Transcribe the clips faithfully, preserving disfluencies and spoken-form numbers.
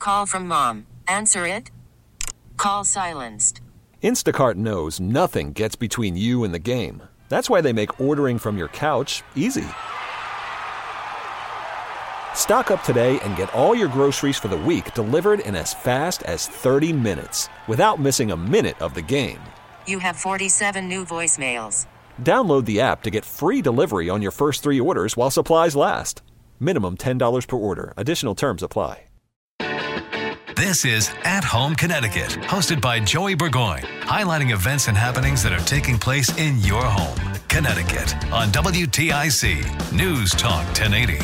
Call from mom. Answer it. Call silenced. Instacart knows nothing gets between you and the game. That's why they make ordering from your couch easy. Stock up today and get all your groceries for the week delivered in as fast as thirty minutes without missing a minute of the game. You have forty-seven new voicemails. Download the app to get free delivery on your first three orders while supplies last. Minimum ten dollars per order. Additional terms apply. This is At Home Connecticut, hosted by Joey Burgoyne, highlighting events and happenings that are taking place in your home, Connecticut, on W T I C News Talk ten eighty.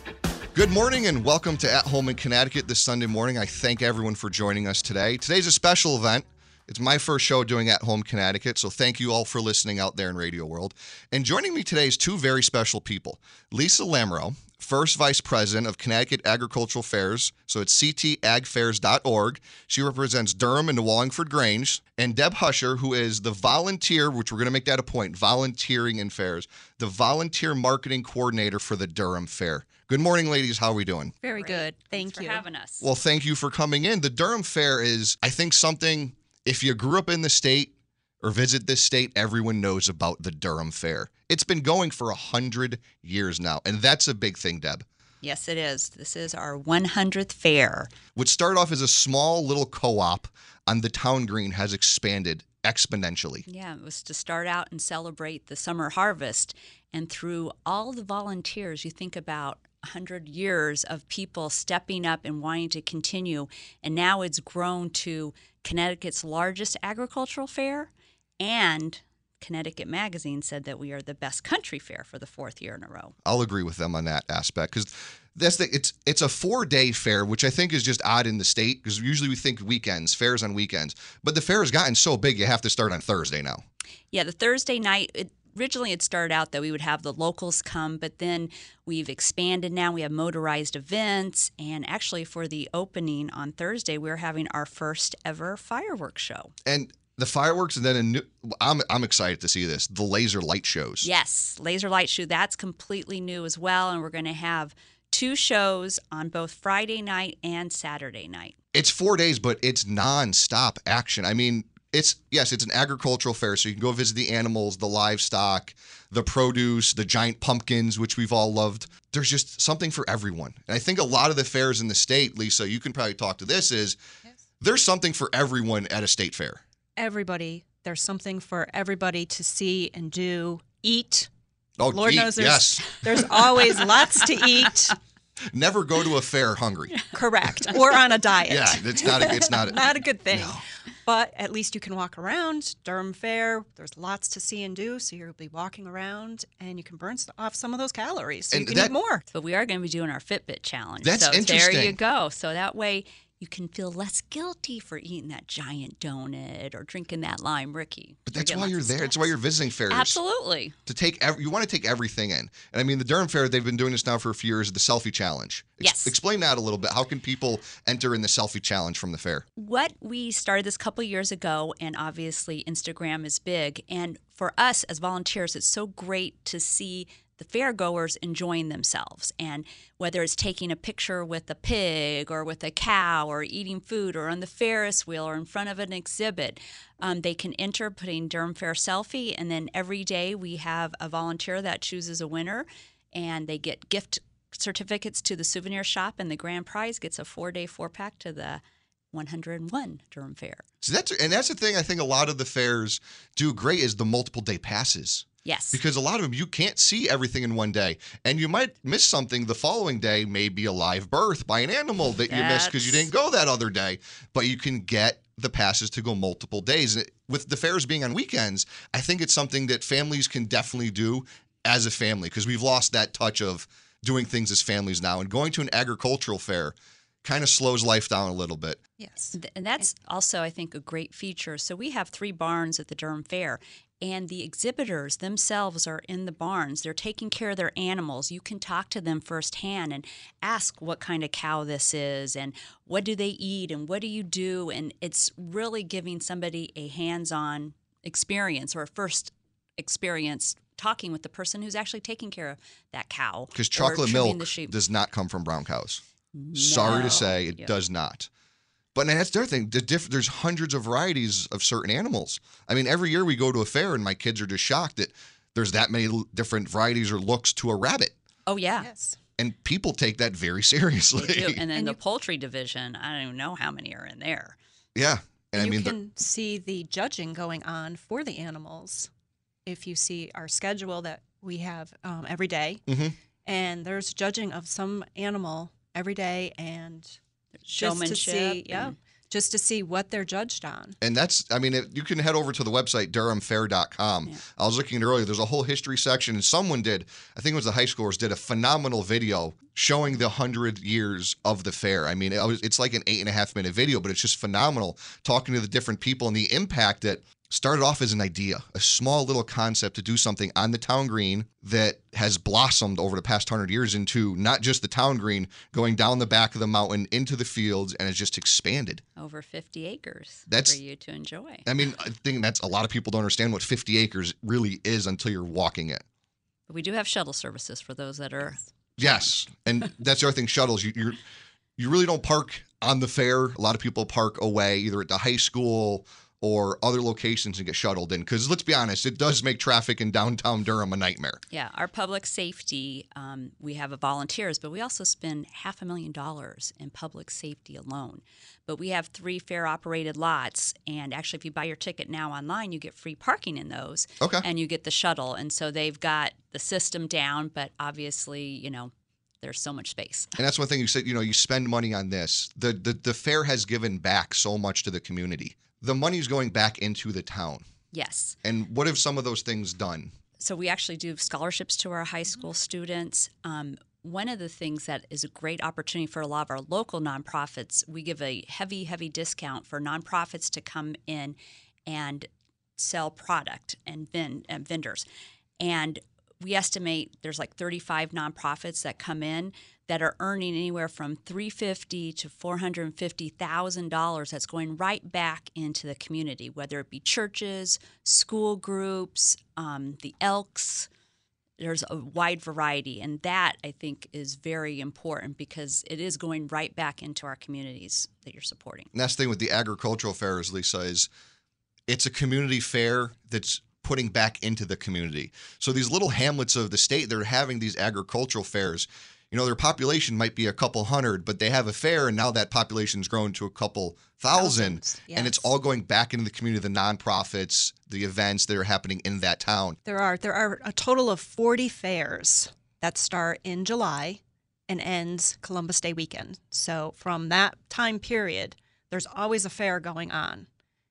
Good morning and welcome to At Home in Connecticut this Sunday morning. I thank everyone for joining us today. Today's a special event. It's my first show doing At Home Connecticut, so thank you all for listening out there in Radio World. And joining me today is two very special people. Lisa Lamoureux, First Vice President of Connecticut Agricultural Fairs, so it's c t ag fairs dot org. She represents Durham and New Wallingford Grange. And Deb Huscher, who is the volunteer, which we're going to make that a point, volunteering in fairs, the volunteer marketing coordinator for the Durham Fair. Good morning, ladies. How are we doing? Very good. Thank Thanks you for having us. Well, thank you for coming in. The Durham Fair is, I think, something, if you grew up in the state or visit this state, everyone knows about the Durham Fair. It's been going for one hundred years now, and that's a big thing, Deb. Yes, it is. This is our one hundredth fair. What started off as a small little co-op on the town green has expanded exponentially. Yeah, it was to start out and celebrate the summer harvest. And through all the volunteers, you think about one hundred years of people stepping up and wanting to continue. And now it's grown to Connecticut's largest agricultural fair, and Connecticut Magazine said that we are the best country fair for the fourth year in a row. I'll agree with them on that aspect because that's the it's it's a four-day fair, which I think is just odd in the state because usually we think weekends, fairs on weekends. But the fair has gotten so big you have to start on Thursday now. Yeah, the Thursday night, it, originally it started out that we would have the locals come, but then we've expanded now. We have motorized events, and actually for the opening on Thursday, we're having our first ever fireworks show. And the fireworks, and then a new, I'm I'm excited to see this, the laser light shows. Yes, laser light show. That's completely new as well, and we're going to have two shows on both Friday night and Saturday night. It's four days, but it's nonstop action. I mean, it's yes, it's an agricultural fair, so you can go visit the animals, the livestock, the produce, the giant pumpkins, which we've all loved. There's just something for everyone. And I think a lot of the fairs in the state, Lisa, you can probably talk to this, is yes. There's something for everyone at a state fair. Everybody. There's something for everybody to see and do, eat. Oh, Lord eat, knows there's, yes. there's always lots to eat. Never go to a fair hungry. Correct. Or on a diet. Yeah, it's not a, it's not a, not a good thing. No. But at least you can walk around. Durham Fair, there's lots to see and do, so you'll be walking around and you can burn off some of those calories so and you can that, eat more. But we are going to be doing our Fitbit challenge. That's so interesting. There you go. So that way you can feel less guilty for eating that giant donut or drinking that lime Ricky. But that's why you're there. That's why you're visiting fairs. Absolutely. To take every, you want to take everything in. And I mean, the Durham Fair, they've been doing this now for a few years, the selfie challenge. Ex- Yes. Explain that a little bit. How can people enter in the selfie challenge from the fair? What we started this a couple of years ago, and obviously Instagram is big. And for us as volunteers, it's so great to see the fairgoers enjoying themselves, and whether it's taking a picture with a pig or with a cow or eating food or on the Ferris wheel or in front of an exhibit, um, they can enter putting Durham Fair selfie, and then every day we have a volunteer that chooses a winner, and they get gift certificates to the souvenir shop, and the grand prize gets a four-day four-pack to the one hundred one Durham Fair. So that's and that's the thing I think a lot of the fairs do great is the multiple day passes. Yes. Because a lot of them, you can't see everything in one day. And you might miss something the following day, maybe a live birth by an animal that you missed because you didn't go that other day. But you can get the passes to go multiple days. With the fairs being on weekends, I think it's something that families can definitely do as a family because we've lost that touch of doing things as families now. And going to an agricultural fair kind of slows life down a little bit. Yes. And that's also, I think, a great feature. So we have three barns at the Durham Fair, and the exhibitors themselves are in the barns. They're taking care of their animals. You can talk to them firsthand and ask what kind of cow this is and what do they eat and what do you do. And it's really giving somebody a hands-on experience or a first experience talking with the person who's actually taking care of that cow. Because chocolate milk the sheep. does not come from brown cows. Sorry No. to say, it Yep. does not. But and that's the other thing. The diff- there's hundreds of varieties of certain animals. I mean, every year we go to a fair, and my kids are just shocked that there's that many l- different varieties or looks to a rabbit. Oh, yeah. Yes. And people take that very seriously. They do. And then And the you- poultry division, I don't even know how many are in there. Yeah. And, And I you mean, the- can see the judging going on for the animals if you see our schedule that we have um, every day. Mhm. And there's judging of some animal every day, and just to Showmanship. see, yeah, and- just to see what they're judged on. And that's, I mean, it, you can head over to the website, durham fair dot com. Yeah. I was looking at it earlier. There's a whole history section, and someone did, I think it was the high schoolers, did a phenomenal video showing the hundred years of the fair. I mean, it was, it's like an eight and a half minute video, but it's just phenomenal talking to the different people and the impact that started off as an idea, a small little concept to do something on the town green that has blossomed over the past hundred years into not just the town green, going down the back of the mountain into the fields, and it's just expanded. Over fifty acres That's- for you to enjoy. I mean, I think that's a lot of people don't understand what fifty acres really is until you're walking it. But we do have shuttle services for those that are. Yes, and that's the other thing. Shuttles, you you're, you really don't park on the fair. A lot of people park away, either at the high school or other locations, and get shuttled in. Because let's be honest, it does make traffic in downtown Durham a nightmare. Yeah, our public safety, um, we have a volunteers, but we also spend half a million dollars in public safety alone. But we have three fair-operated lots, and actually if you buy your ticket now online, you get free parking in those. Okay. And you get the shuttle. And so they've got the system down, but obviously, you know, there's so much space. And that's one thing you said. You know, you spend money on this. The the the fair has given back so much to the community. The money's going back into the town. Yes. And what have some of those things done? So we actually do scholarships to our high school students. Um, one of the things that is a great opportunity for a lot of our local nonprofits, we give a heavy, heavy discount for nonprofits to come in and sell product and, vend, and vendors. And we estimate there's like thirty-five nonprofits that come in that are earning anywhere from three hundred fifty thousand dollars to four hundred fifty thousand dollars that's going right back into the community, whether it be churches, school groups, um, the Elks. There's a wide variety, and that, I think, is very important because it is going right back into our communities that you're supporting. And that's the thing with the agricultural fairs, Lisa, is it's a community fair that's putting back into the community. So these little hamlets of the state, they're having these agricultural fairs. You know, their population might be a couple hundred, but they have a fair, and now that population's grown to a couple thousand. Thousands, And it's yes. all going back into the community, the nonprofits, the events that are happening in that town. There are there are a total of forty fairs that start in July and ends Columbus Day weekend. So from that time period, there's always a fair going on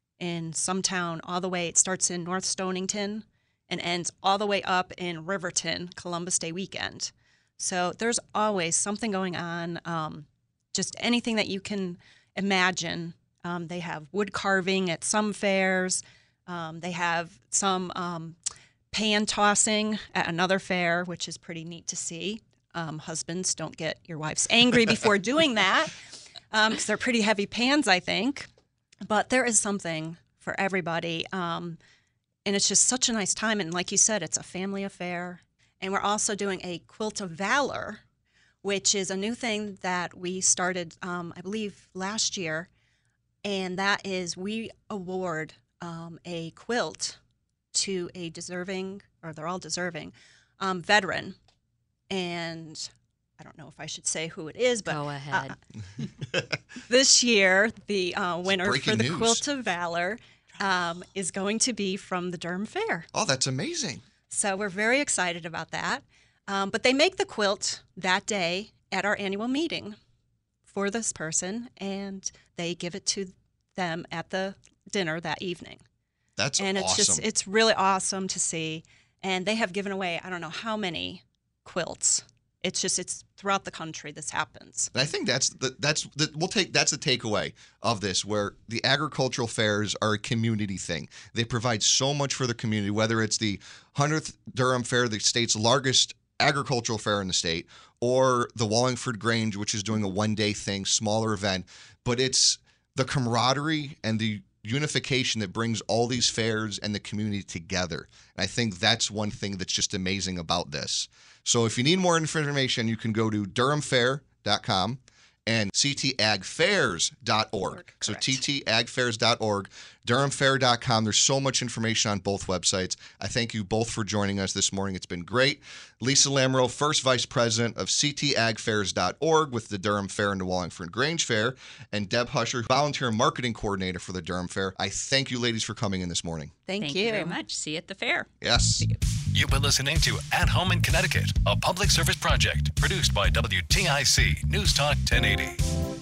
in some town all the way. It starts in North Stonington and ends all the way up in Riverton, Columbus Day weekend. So there's always something going on, um, just anything that you can imagine. Um, they have wood carving at some fairs. Um, they have some um, pan tossing at another fair, which is pretty neat to see. Um, husbands, don't get your wives angry before doing that because they're pretty heavy pans, I think. But there is something for everybody. Um, and it's just such a nice time. And like you said, it's a family affair. And we're also doing a Quilt of Valor, which is a new thing that we started, um, I believe, last year. And that is we award um, a quilt to a deserving, or they're all deserving, um, veteran. And I don't know if I should say who it is, but Go ahead. Uh, this year, the uh, winner for breaking the news. Quilt of Valor um, is going to be from the Durham Fair. Oh, that's amazing. So we're very excited about that. Um, but they make the quilt that day at our annual meeting for this person, and they give it to them at the dinner that evening. That's and it's awesome. just it's really awesome to see. And they have given away I don't know how many quilts. It's just it's throughout the country this happens. And I think that's the, that's the, we'll take that's the takeaway of this, where the agricultural fairs are a community thing. They provide so much for the community, whether it's the hundredth Durham Fair, the state's largest agricultural fair in the state, or the Wallingford Grange, which is doing a one-day thing, smaller event. But it's the camaraderie and the unification that brings all these fairs and the community together. And I think that's one thing that's just amazing about this. So if you need more information, you can go to durham fair dot com and c t ag fairs dot org. So Correct. t t ag fairs dot org, durham fair dot com. There's so much information on both websites. I thank you both for joining us this morning. It's been great. Lisa Lamoureux, First Vice President of c t ag fairs dot org with the Durham Fair and the Wallingford Grange Fair, and Deb Husher, Volunteer Marketing Coordinator for the Durham Fair. I thank you ladies for coming in this morning. Thank, Thank you. you very much. See you at the fair. Yes. You've been listening to At Home in Connecticut, a public service project produced by W T I C News Talk ten eighty.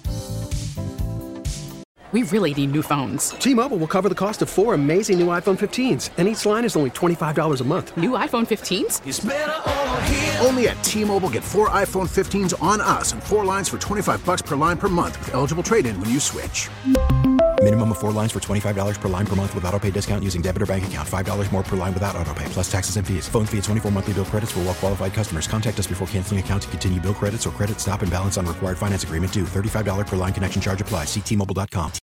We really need new phones. T-Mobile will cover the cost of four amazing new iPhone fifteens, and each line is only twenty-five dollars a month. New iPhone fifteens? It's better over here. Only at T-Mobile, get four iPhone fifteens on us and four lines for twenty-five bucks per line per month with eligible trade-in when you switch. Minimum of four lines for twenty-five dollars per line per month with autopay discount using debit or bank account. five dollars more per line without autopay, plus taxes and fees. Phone fee at twenty-four monthly bill credits for well-qualified customers. Contact us before canceling account to continue bill credits or credit stop and balance on required finance agreement due. thirty-five dollars per line connection charge applies. See T Mobile dot com.